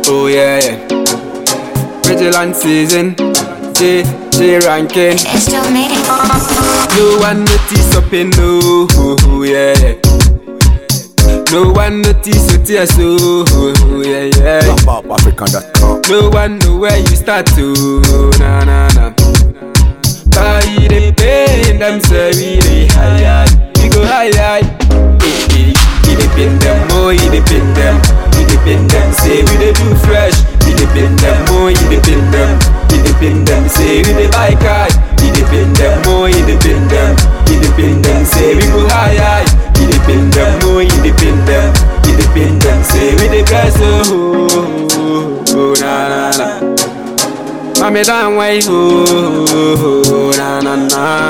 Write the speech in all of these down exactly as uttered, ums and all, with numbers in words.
Oh yeah, yeah. Vigilant season, J, J ranking. It still made it. No one notice up in no, oh yeah, yeah. No one notice what you so, oh yeah, yeah. Bop African dot com. No one know where you start to, na na na. But you dey pain them, say we dey high high. We go high high. Eh eh. You dey pain them, oh you dey pain them. You dey pain them, say we dey do fresh. You dey pain them, oh you dey pain them. You dey pain them, say we dey buy car. You dey pain them, oh you dey pain them. You dey pain them, say we go high high. You dey pain them, oh you dey pain them. You dey pain them, say we dey bless, oh, oh, oh, na na na. Mami down way, oh, oh, oh, na na na.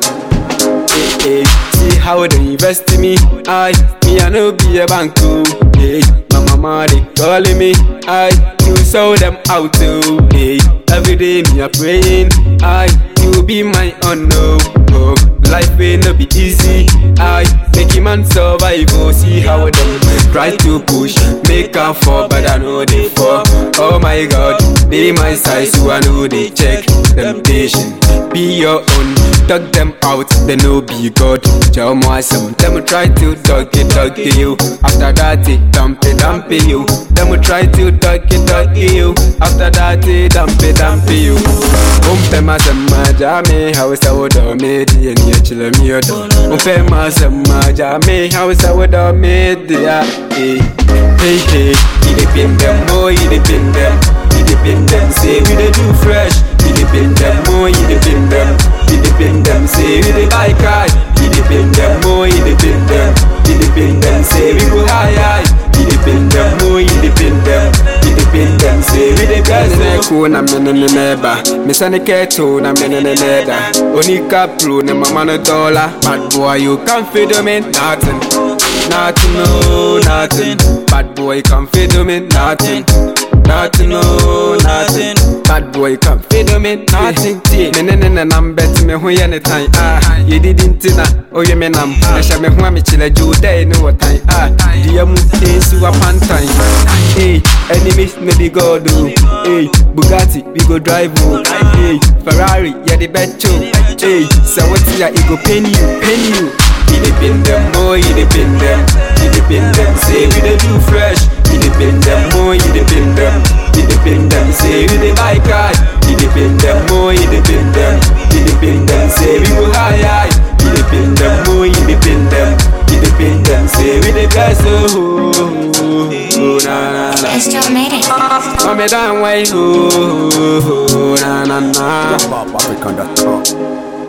Hey, hey, see how they invest in me. I, me I no be a bank, oh. Hey, my mama they calling me. I, you sell them out, oh. Hey, every day me a praying. I, you be my honor, oh. Life ain't no be easy. I make him man survive. Oh, see how them try to push, make up for, but I know they fall. Oh my God, they my size, so I know they check temptation. Be your own, dug them out, they no be God. Tell me some, them try to dug it, dug you. After that, they dump it, dump you. Them try to dug it, dug you. After that, they dump it, dump you. Umpe masema jame, house I would have made the and chile me odo. Umpe masema jame, house I would have made the hey hey hey. You dey pin them, oh you dey pin them. You dey pin them, say we dey do fresh. You dey pin them, oh you dey pin them. You dey pin them, say we dey buy car. You dey pin them, oh you dey pin them. You dey pin them, say we go high high. You dey pin them, oh you dey pin them. You dey pin them, say we dey bless them. Cool na me ne neba, me sani keto na me ne neda. Oni kaplo na mama no dollar. Bad boy you can't feed me nothing, nothing no nothing. Bad boy can't feed me nothing. Nothing, no, nothing. Bad boy come feed me, nothing. Me ne ne ne nam bet me who any time. Ah, you didn't tina. Oh you me nam. I shall me who me chile ju day no what time. Ah, dear mu is you a pan time. Hey, enemies me be go do. Hey, Bugatti we go drive. Oh, hey, Ferrari yeah the bet you. Hey, so what ya it go pain you, pain you. You dey pin them, oh you dey pin them. You dey pin them, say we dey do fresh. You dey pin them, oh you dey pin them. You dey pin them, say we dey buy car. You dey pin them, oh you dey pin them. You dey pin them, say we go high high. You dey pin them, oh you dey pin them. You dey pin them, say we dey bless, oh, oh, oh, na na na. It still made it. Mami down way, oh, oh, oh, na na na. Bop African dot com.